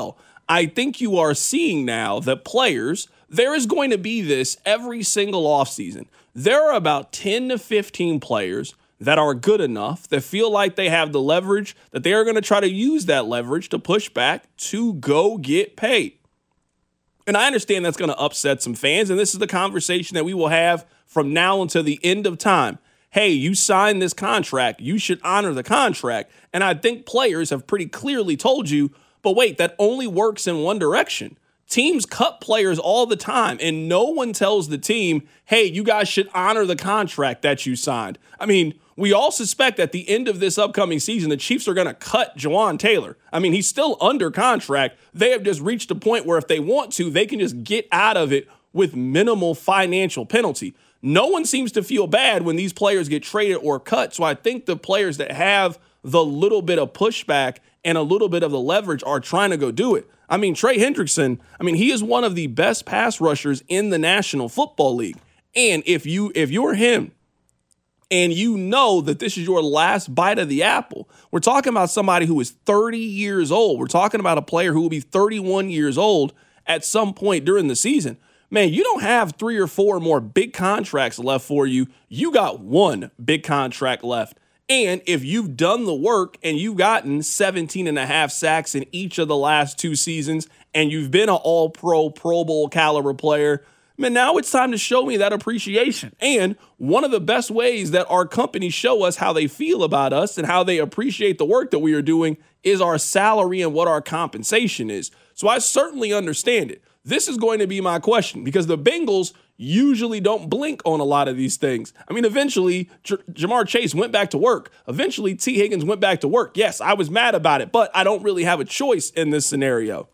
I think you are seeing now that players, there is going to be this every single offseason. There are about ten to fifteen players that are good enough, that feel like they have the leverage, that they are going to try to use that leverage to push back to go get paid. And I understand that's going to upset some fans, and this is the conversation that we will have from now until the end of time. Hey, you signed this contract. You should honor the contract. And I think players have pretty clearly told you, but wait, that only works in one direction. Teams cut players all the time, and no one tells the team, hey, you guys should honor the contract that you signed. I mean, we all suspect at the end of this upcoming season, the Chiefs are going to cut Jawaan Taylor. I mean, he's still under contract. They have just reached a point where if they want to, they can just get out of it with minimal financial penalty. No one seems to feel bad when these players get traded or cut. So I think the players that have the little bit of pushback and a little bit of the leverage are trying to go do it. I mean, Trey Hendrickson, I mean, he is one of the best pass rushers in the National Football League. And if you if you're him and you know that this is your last bite of the apple, we're talking about somebody who is thirty years old. We're talking about a player who will be thirty-one years old at some point during the season. Man, you don't have three or four more big contracts left for you. You got one big contract left. And if you've done the work and you've gotten seventeen and a half sacks in each of the last two seasons, and you've been an all-pro, Pro Bowl caliber player, man, now it's time to show me that appreciation. And one of the best ways that our companies show us how they feel about us and how they appreciate the work that we are doing is our salary and what our compensation is. So I certainly understand it. This is going to be my question because the Bengals usually don't blink on a lot of these things. I mean, eventually, J- Jamar Chase went back to work. Eventually, T. Higgins went back to work. Yes, I was mad about it, but I don't really have a choice in this scenario.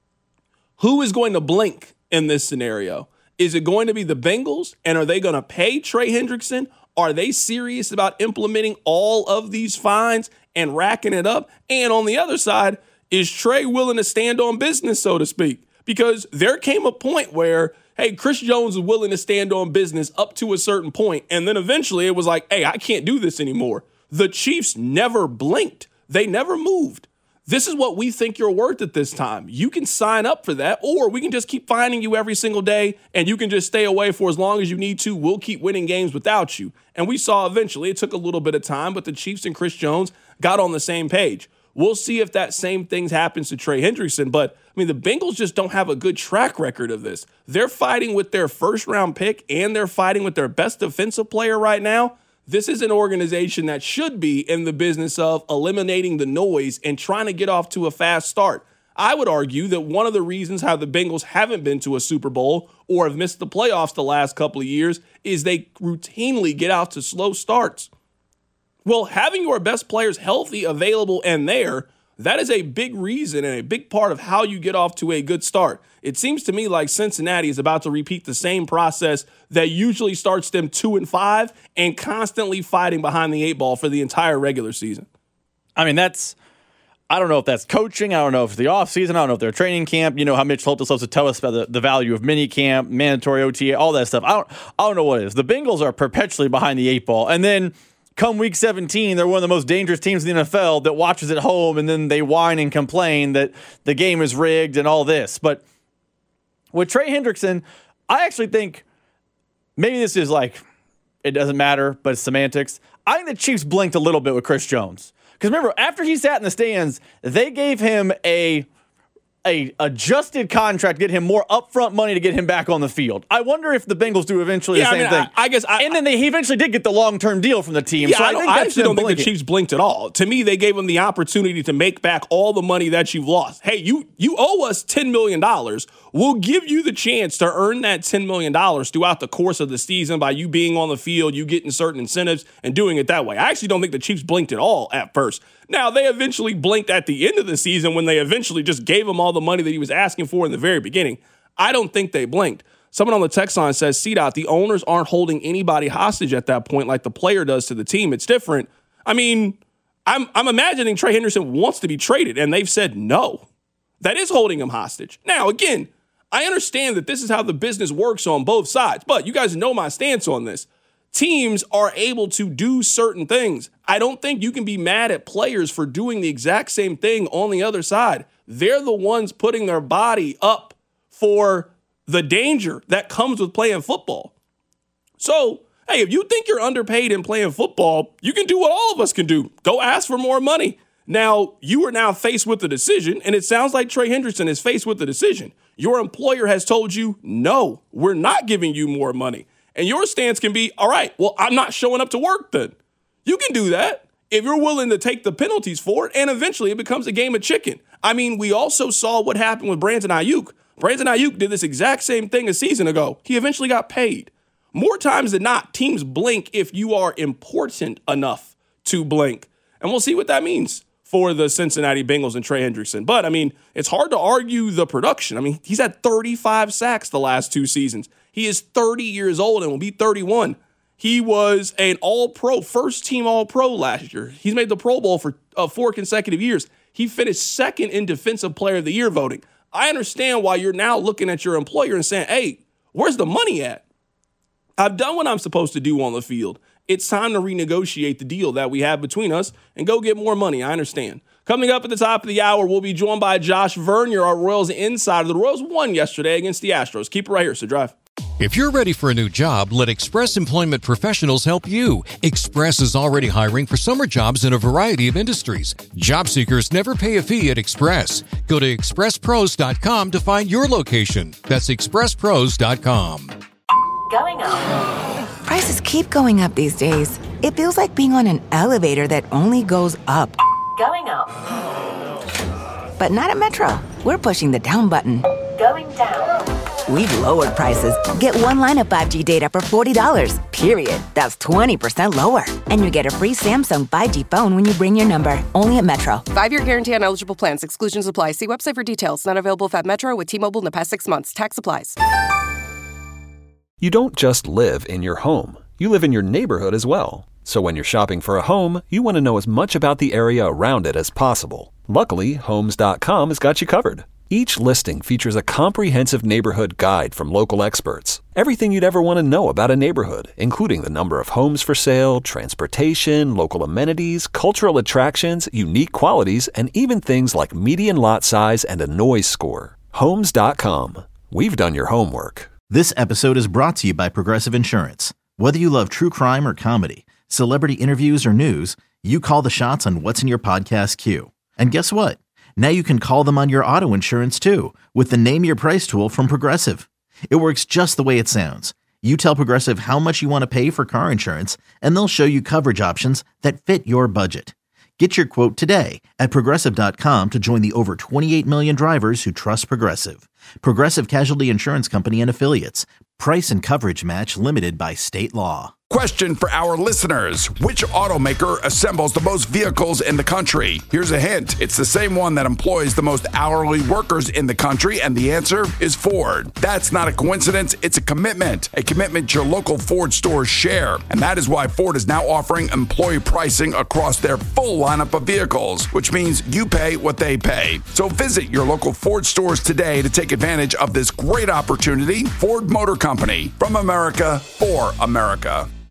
Who is going to blink in this scenario? Is it going to be the Bengals, and are they going to pay Trey Hendrickson? Are they serious about implementing all of these fines and racking it up? And on the other side, is Trey willing to stand on business, so to speak? Because there came a point where, hey, Chris Jones was willing to stand on business up to a certain point, and then eventually it was like, hey, I can't do this anymore. The Chiefs never blinked. They never moved. This is what we think you're worth at this time. You can sign up for that, or we can just keep finding you every single day, and you can just stay away for as long as you need to. We'll keep winning games without you. And we saw eventually, it took a little bit of time, but the Chiefs and Chris Jones got on the same page. We'll see if that same thing happens to Trey Hendrickson, but I mean, the Bengals just don't have a good track record of this. They're fighting with their first round pick and they're fighting with their best defensive player right now. This is an organization that should be in the business of eliminating the noise and trying to get off to a fast start. I would argue that one of the reasons how the Bengals haven't been to a Super Bowl or have missed the playoffs the last couple of years is they routinely get out to slow starts. Well, having your best players healthy, available, and there, that is a big reason and a big part of how you get off to a good start. It seems to me like Cincinnati is about to repeat the same process that usually starts them two and five and constantly fighting behind the eight ball for the entire regular season. I mean, that's, I don't know if that's coaching. I don't know if it's the offseason. I don't know if they're training camp. You know how Mitch Holtis loves to tell us about the, the value of mini camp, mandatory O T A, all that stuff. I don't, I don't know what it is. The Bengals are perpetually behind the eight ball. And then come week seventeen, they're one of the most dangerous teams in the N F L that watches at home, and then they whine and complain that the game is rigged and all this. But with Trey Hendrickson, I actually think maybe this is like, it doesn't matter, but it's semantics. I think the Chiefs blinked a little bit with Chris Jones. Because remember, after he sat in the stands, they gave him a a adjusted contract, get him more upfront money to get him back on the field. I wonder if the Bengals do eventually yeah, the same I mean, thing. I, I guess, I, and then they, he eventually did get the long-term deal from the team. Yeah, so I, I, think I actually don't blinking. think the Chiefs blinked at all. To me, they gave him the opportunity to make back all the money that you've lost. Hey, you you owe us ten million dollars. We'll give you the chance to earn that ten million dollars throughout the course of the season by you being on the field, you getting certain incentives, and doing it that way. I actually don't think the Chiefs blinked at all at first. Now, they eventually blinked at the end of the season when they eventually just gave him all the money that he was asking for in the very beginning. I don't think they blinked. Someone on the text line says, C DOT, the owners aren't holding anybody hostage at that point like the player does to the team. It's different. I mean, I'm I'm imagining Trey Hendrickson wants to be traded, and they've said no. That is holding him hostage. Now, again, I understand that this is how the business works on both sides, but you guys know my stance on this. Teams are able to do certain things. I don't think you can be mad at players for doing the exact same thing on the other side. They're the ones putting their body up for the danger that comes with playing football. So, hey, if you think you're underpaid in playing football, you can do what all of us can do. Go ask for more money. Now, you are now faced with the decision, and it sounds like Trey Hendrickson is faced with the decision. Your employer has told you, no, we're not giving you more money. And your stance can be, all right, well, I'm not showing up to work then. You can do that if you're willing to take the penalties for it, and eventually it becomes a game of chicken. I mean, we also saw what happened with Brandon Ayuk. Brandon Ayuk did this exact same thing a season ago. He eventually got paid. More times than not, teams blink if you are important enough to blink. And we'll see what that means for the Cincinnati Bengals and Trey Hendrickson. But, I mean, it's hard to argue the production. I mean, he's had thirty-five sacks the last two seasons. He is thirty years old and will be thirty-one. He was an all-pro, first-team all-pro last year. He's made the Pro Bowl for uh, four consecutive years. He finished second in Defensive Player of the Year voting. I understand why you're now looking at your employer and saying, hey, where's the money at? I've done what I'm supposed to do on the field. It's time to renegotiate the deal that we have between us and go get more money. I understand. Coming up at the top of the hour, we'll be joined by Josh Vernier, our Royals insider. The Royals won yesterday against the Astros. Keep it right here, so drive. If you're ready for a new job, let Express Employment Professionals help you. Express is already hiring for summer jobs in a variety of industries. Job seekers never pay a fee at Express. Go to express pros dot com to find your location. That's express pros dot com. Going up. Prices keep going up these days. It feels like being on an elevator that only goes up. Going up. But not at Metro. We're pushing the down button. Going down. We've lowered prices. Get one line of five G data for forty dollars, period. That's twenty percent lower. And you get a free Samsung five G phone when you bring your number. Only at Metro. Five-year guarantee on eligible plans. Exclusions apply. See website for details. Not available if at Metro with T-Mobile in the past six months. Tax applies. You don't just live in your home. You live in your neighborhood as well. So when you're shopping for a home, you want to know as much about the area around it as possible. Luckily, Homes dot com has got you covered. Each listing features a comprehensive neighborhood guide from local experts. Everything you'd ever want to know about a neighborhood, including the number of homes for sale, transportation, local amenities, cultural attractions, unique qualities, and even things like median lot size and a noise score. Homes dot com. We've done your homework. This episode is brought to you by Progressive Insurance. Whether you love true crime or comedy, celebrity interviews or news, you call the shots on what's in your podcast queue. And guess what? Now you can call them on your auto insurance too with the Name Your Price tool from Progressive. It works just the way it sounds. You tell Progressive how much you want to pay for car insurance, and they'll show you coverage options that fit your budget. Get your quote today at Progressive dot com to join the over twenty-eight million drivers who trust Progressive. Progressive Casualty Insurance Company and Affiliates. Price and coverage match limited by state law. Question for our listeners. Which automaker assembles the most vehicles in the country? Here's a hint. It's the same one that employs the most hourly workers in the country, and the answer is Ford. That's not a coincidence. It's a commitment. A commitment your local Ford stores share. And that is why Ford is now offering employee pricing across their full lineup of vehicles, which means you pay what they pay. So visit your local Ford stores today to take advantage of this great opportunity. Ford Motor Company. From America, for America.